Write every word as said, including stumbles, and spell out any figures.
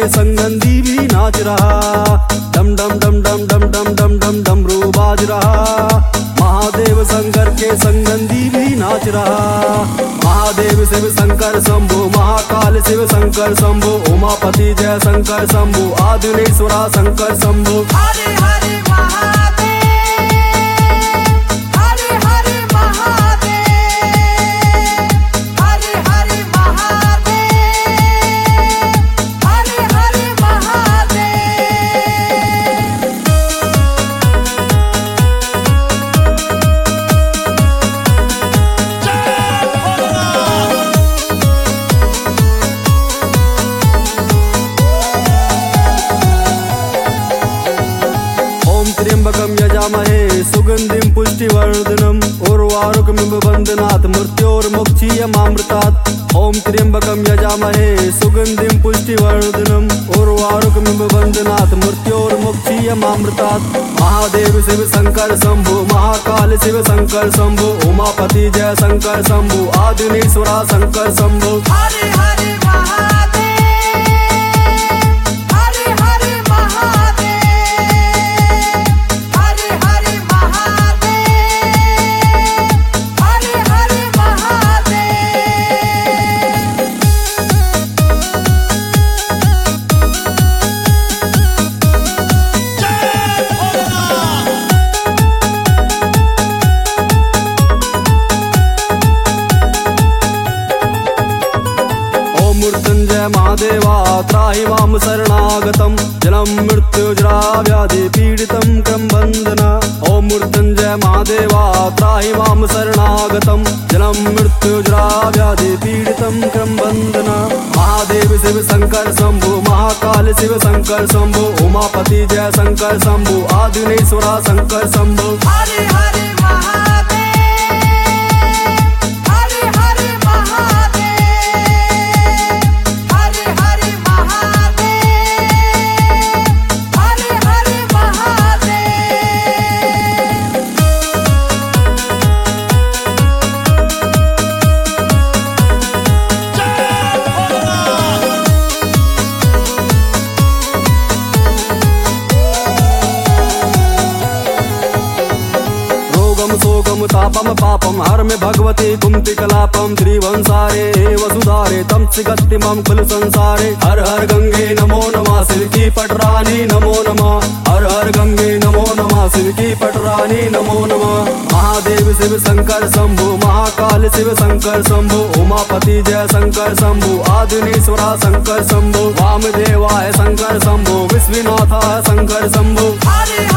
के संगंदी भी नाच रहा। डम डम डम डम डम डम डम डम डमरू बाज रहा। महादेव शंकर के संगंदी भी नाच रहा। महादेव शिव शंकर शंभु, महाकाल शिव शंकर शंभु, उमापति जय शंकर शंभु, आदिनेश्वरा शंकर शंभु। हरे हरे महादेव, हरे हरे महादेव, हरे हरे महादेव, हरे हरे महादेव। त्र्यंबकं यजामहे सुगंधिं पुष्टिवर्धनम् उर्वारुकमिव बन्धनात् मृत्योर्मुक्षीयमामृतात्। ॐ त्र्यंबकं यजामहे सुगंधिं पुष्टिवर्धनम् उर्वारुकमिव बन्धनात् मृत्योर्मुक्षीयमामृतात्। महादेव शिव शंकर शंभु, महाकाल शिव शंकर शंभु, उमापति जय शंकर शंभु, आदिनेश्वरा शंकर शंभु। हरे हरे महादेव, हरे हरे महादेव, हरे हरे महादेव, हरे हरे महादेव। मृत्युंजय महादेवा त्राहि मां शरणागतं, जन्म मृत्युजरा व्याधि पीडितं क्रमबन्धन। ओम मृत्युंजय महादेवा त्राहि मां शरणागतं, जन्म मृत्युजरा व्याधि पीडितं क्रमबन्धन। महादेव शिव शंकर शंभु, महाकाल शिव शंकर शंभु, उमापति जय शंकर शंभु, आदिनेश्वरा शंकर शंभु। हरे हरे महादेव, हरे हरे महादेव, हरे हरे महादेव, हरे हरे महादेव। रोगम शोकम तापम पापम हर में भगवती कुंती कलापम, त्रिवंसारे वसुधारे तम सिगति मम कुल संसारे। हर हर गंगे नमो नमः शिव की पटरानी नमो नमः, हर हर गंगे नमो नमः शिव की पटरानी नमो नमः। महादेव शिव शंकर शंभु, महाकाल शिव शंकर शंभु, उमापति जय शंकर शंभु, आदिनेश्वरा शंकर शंभु, वामदेवाय शंकर शंभु, विश्वनाथाय शंकर शंभु। हरे